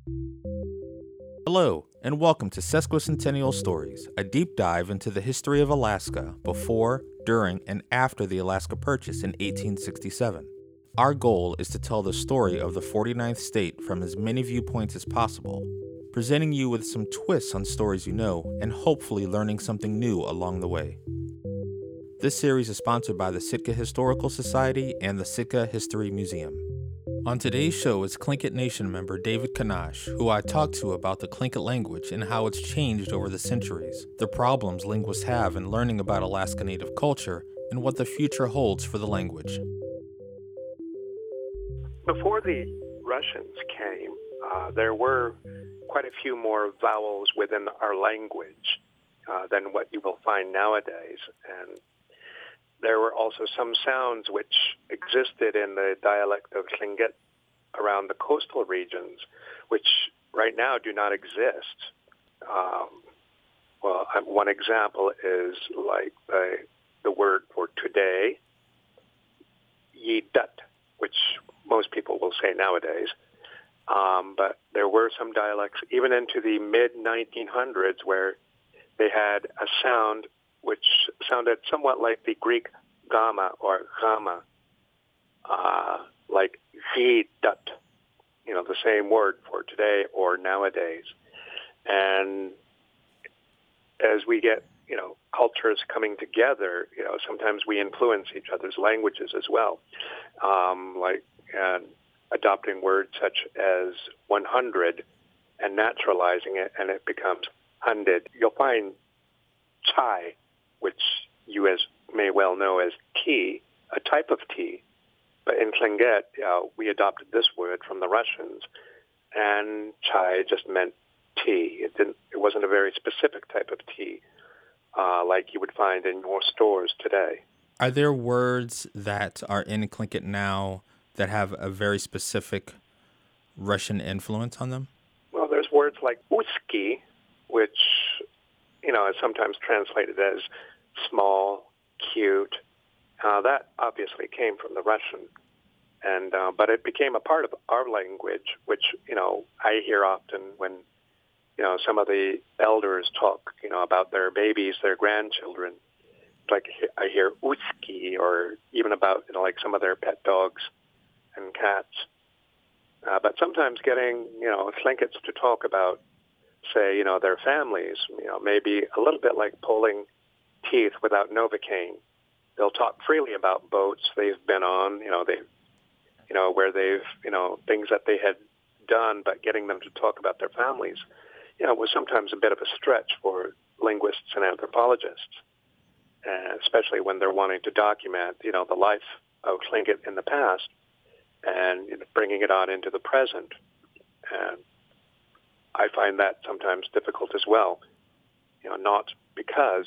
Hello, and welcome to Sesquicentennial Stories, a deep dive into the history of Alaska before, during, and after the Alaska Purchase in 1867. Our goal is to tell the story of the 49th state from as many viewpoints as possible, presenting you with some twists on stories you know, and hopefully learning something new along the way. This series is sponsored by the Sitka Historical Society and the Sitka History Museum. On today's show is Tlingit Nation member David Kanash, who I talked to about the Tlingit language and how it's changed over the centuries, the problems linguists have in learning about Alaska Native culture, and what the future holds for the language. Before the Russians came, there were quite a few more vowels within our language than what you will find nowadays. And there were also some sounds which existed in the dialect of Tlingit around the coastal regions, which right now do not exist. One example is like the word for today, yidut, which most people will say nowadays. But there were some dialects, even into the mid-1900s, where they had a sound which sounded somewhat like the Greek gamma or gamma, like yidut, the same word for today or nowadays. And as we get, cultures coming together, sometimes we influence each other's languages as well, and adopting words such as 100 and naturalizing it, and it becomes 100. You'll find chai, which you may well know as tea, a type of tea. But in Tlingit, we adopted this word from the Russians, and chai just meant tea. It wasn't a very specific type of tea, like you would find in more stores today. Are there words that are in Tlingit now that have a very specific Russian influence on them? Well, there's words like uski, which, is sometimes translated as small, cute. That obviously came from the Russian, and but it became a part of our language, which, I hear often when, some of the elders talk, about their babies, their grandchildren. Like I hear uski, or even about, like some of their pet dogs and cats. But sometimes getting, Tlingits to talk about, say, their families, maybe a little bit like pulling teeth without Novocaine. They'll talk freely about boats they've been on, where they've, things that they had done, but getting them to talk about their families, was sometimes a bit of a stretch for linguists and anthropologists, especially when they're wanting to document, the life of Tlingit in the past and bringing it on into the present. And I find that sometimes difficult as well, not because,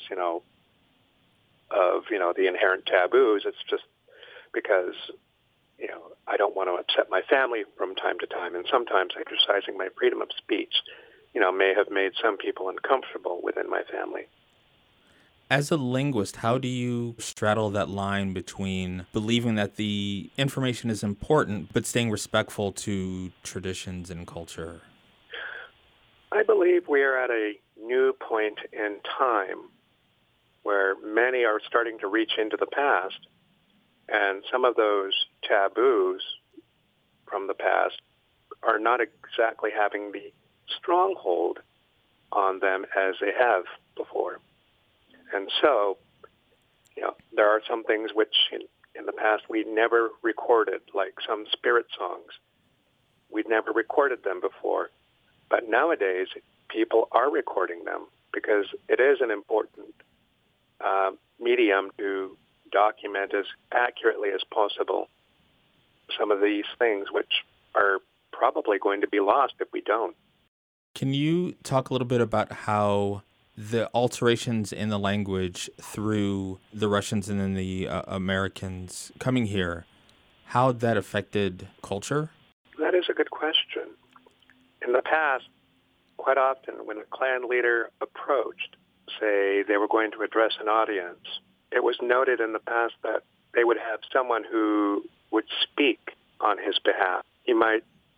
of, the inherent taboos. It's just because, I don't want to upset my family from time to time. And sometimes exercising my freedom of speech, may have made some people uncomfortable within my family. As a linguist, how do you straddle that line between believing that the information is important, but staying respectful to traditions and culture? I believe we are at a new point in time where many are starting to reach into the past, and some of those taboos from the past are not exactly having the stronghold on them as they have before. And so, there are some things which in the past we never recorded, like some spirit songs. We'd never recorded them before. But nowadays, people are recording them because it is an important medium to document as accurately as possible some of these things, which are probably going to be lost if we don't. Can you talk a little bit about how the alterations in the language through the Russians and then the Americans coming here, how that affected culture? That is a good question. In the past, quite often when a clan leader approached, say they were going to address an audience, it was noted in the past that they would have someone who would speak on his behalf. He might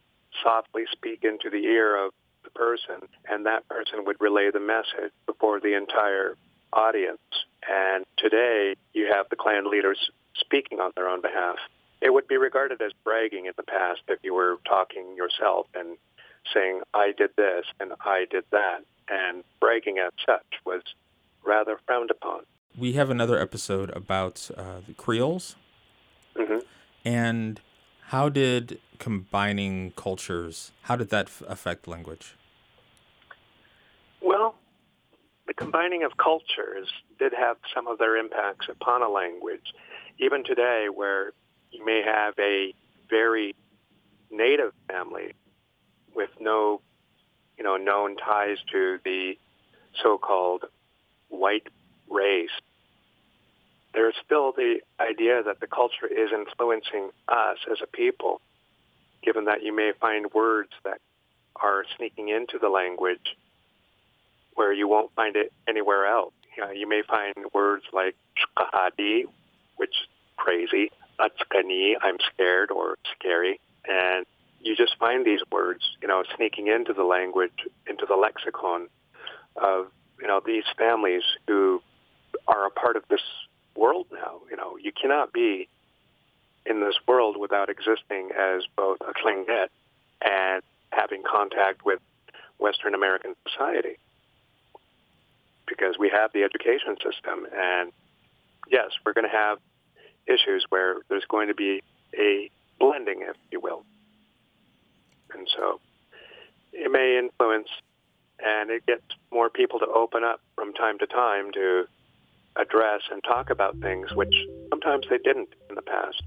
softly speak into the ear of the person, and that person would relay the message before the entire audience. And today, you have the clan leaders speaking on their own behalf. It would be regarded as bragging in the past if you were talking yourself and saying, I did this and I did that. And bragging as such was rather frowned upon. We have another episode about the Creoles. Mm-hmm. And how did combining cultures, how did that affect language? Well, the combining of cultures did have some of their impacts upon a language. Even today, where you may have a very native family with no, known ties to the so-called white race, there's still the idea that the culture is influencing us as a people, given that you may find words that are sneaking into the language where you won't find it anywhere else. You may find words like shkahadi, which is crazy, atskani, I'm scared or scary, and you just find these words, sneaking into the language, into the lexicon of, these families who are a part of this world now. You cannot be in this world without existing as both a Tlingit and having contact with Western American society, because we have the education system. And yes, we're going to have issues where there's going to be a blending, if you will. And so it may influence, and it gets more people to open up from time to time to address and talk about things which sometimes they didn't in the past.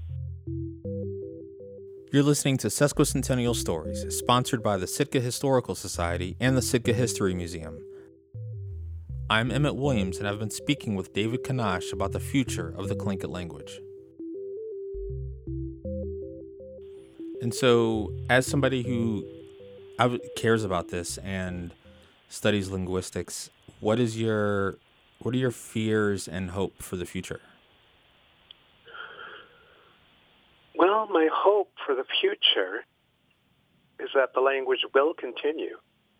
You're listening to Sesquicentennial Stories, sponsored by the Sitka Historical Society and the Sitka History Museum. I'm Emmett Williams, and I've been speaking with David Kanash about the future of the Tlingit language. And so, as somebody who cares about this and studies linguistics, what are your fears and hope for the future? Well, my hope for the future is that the language will continue.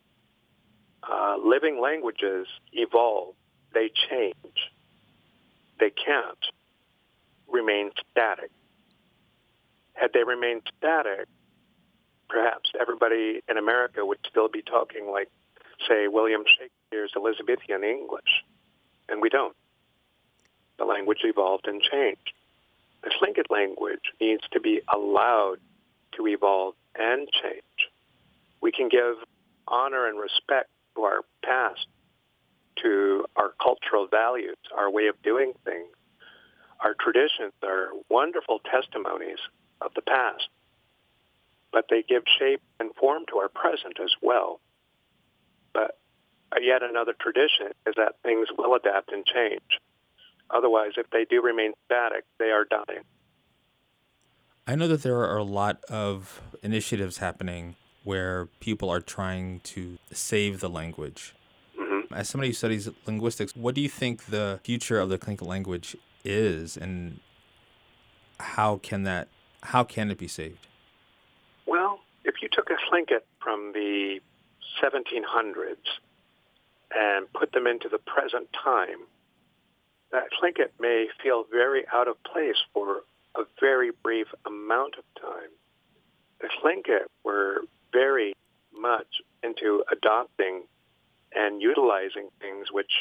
Living languages evolve, they change. They can't remain static. Had they remained static, perhaps everybody in America would still be talking like, say, William Shakespeare's Elizabethan English. And we don't. The language evolved and changed. The Tlingit language needs to be allowed to evolve and change. We can give honor and respect to our past, to our cultural values, our way of doing things. Our traditions are wonderful testimonies of the past, but they give shape and form to our present as well. But yet another tradition is that things will adapt and change. Otherwise, if they do remain static, they are dying. I know that there are a lot of initiatives happening where people are trying to save the language. Mm-hmm. As somebody who studies linguistics, what do you think the future of the Tlingit language is, and how can it be saved? Well, if you took a Tlingit from the 1700s and put them into the present time, that Tlingit may feel very out of place for a very brief amount of time. The Tlingit were very much into adopting and utilizing things which,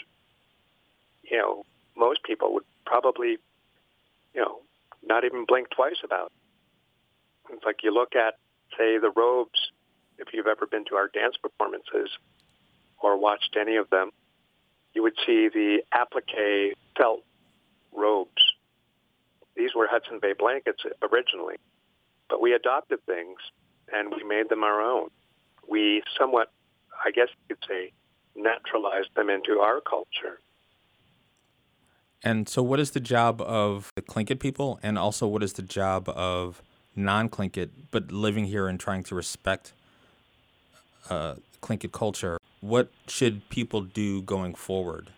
most people would probably, not even blink twice about. It's like you look at, say, the robes, if you've ever been to our dance performances or watched any of them, you would see the applique felt robes. These were Hudson Bay blankets originally, but we adopted things and we made them our own. We somewhat, I guess you could say, naturalized them into our culture. And so what is the job of the Tlingit people, and also what is the job of non-Tlingit but living here and trying to respect Tlingit culture? What should people do going forward?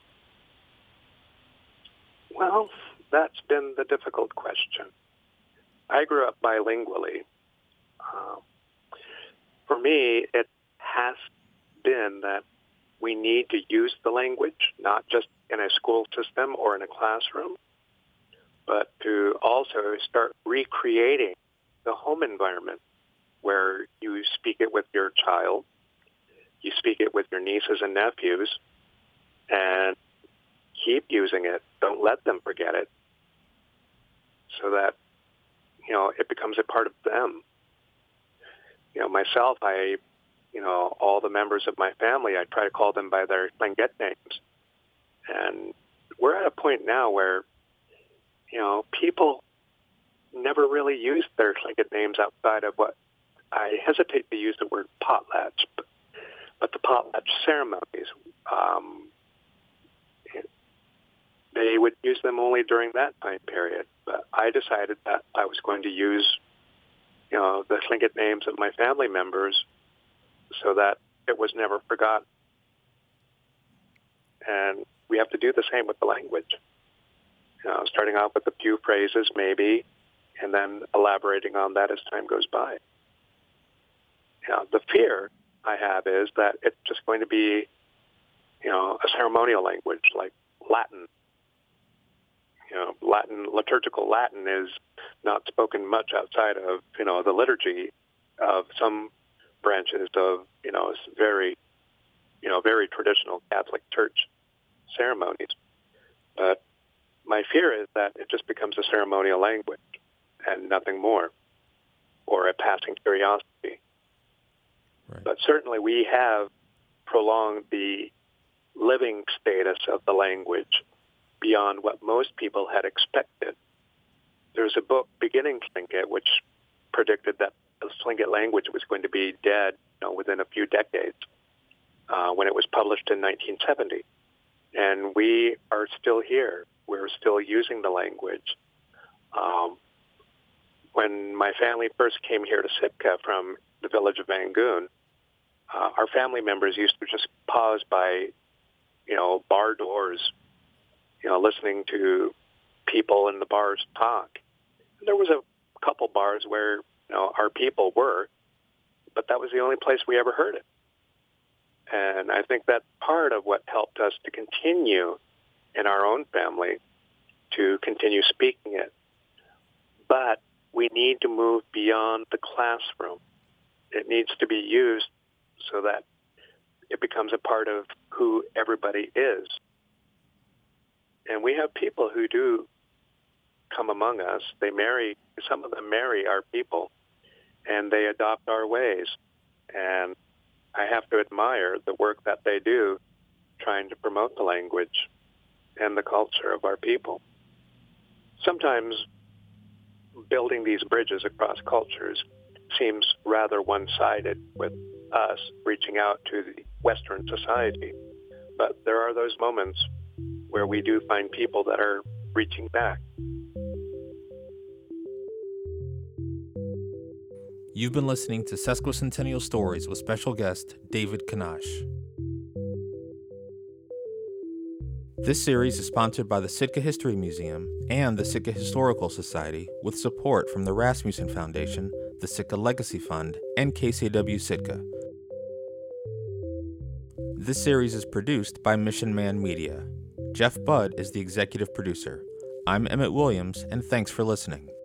Well, that's been the difficult question. I grew up bilingually. for me, it has been that we need to use the language, not just in a school system or in a classroom, but to also start recreating the home environment where you speak it with your child, you speak it with your nieces and nephews, and keep using it. Don't let them forget it, so that, it becomes a part of them. Myself, all the members of my family, I try to call them by their Tlingit names. And we're at a point now where, people never really use their Tlingit names outside of what I hesitate to use the word potlatch, but the potlatch ceremonies, they would use them only during that time period. But I decided that I was going to use, the Tlingit names of my family members so that it was never forgotten. And we have to do the same with the language. Starting off with a few phrases maybe, and then elaborating on that as time goes by. The fear I have is that it's just going to be, a ceremonial language like Latin. Liturgical Latin is not spoken much outside of, the liturgy of some branches of, very traditional Catholic Church ceremonies. But my fear is that it just becomes a ceremonial language and nothing more, or a passing curiosity. Right. But certainly we have prolonged the living status of the language beyond what most people had expected. There's a book, Beginning Tlingit, which predicted that the Tlingit language was going to be dead within a few decades when it was published in 1970. And we are still here. We're still using the language. When my family first came here to Sitka from the village of Mangoon, our family members used to just pause by, bar doors, listening to people in the bars talk. And there was a couple bars where, our people were, but that was the only place we ever heard it. And I think that's part of what helped us to continue in our own family to continue speaking it. But we need to move beyond the classroom. It needs to be used so that it becomes a part of who everybody is. And we have people who do come among us. Some of them marry our people, and they adopt our ways. And I have to admire the work that they do trying to promote the language and the culture of our people. Sometimes building these bridges across cultures seems rather one-sided, with us reaching out to the Western society. But there are those moments where we do find people that are reaching back. You've been listening to Sesquicentennial Stories with special guest David Kanash. This series is sponsored by the Sitka History Museum and the Sitka Historical Society, with support from the Rasmussen Foundation, the Sitka Legacy Fund, and KCW Sitka. This series is produced by Mission Man Media. Jeff Budd is the executive producer. I'm Emmett Williams, and thanks for listening.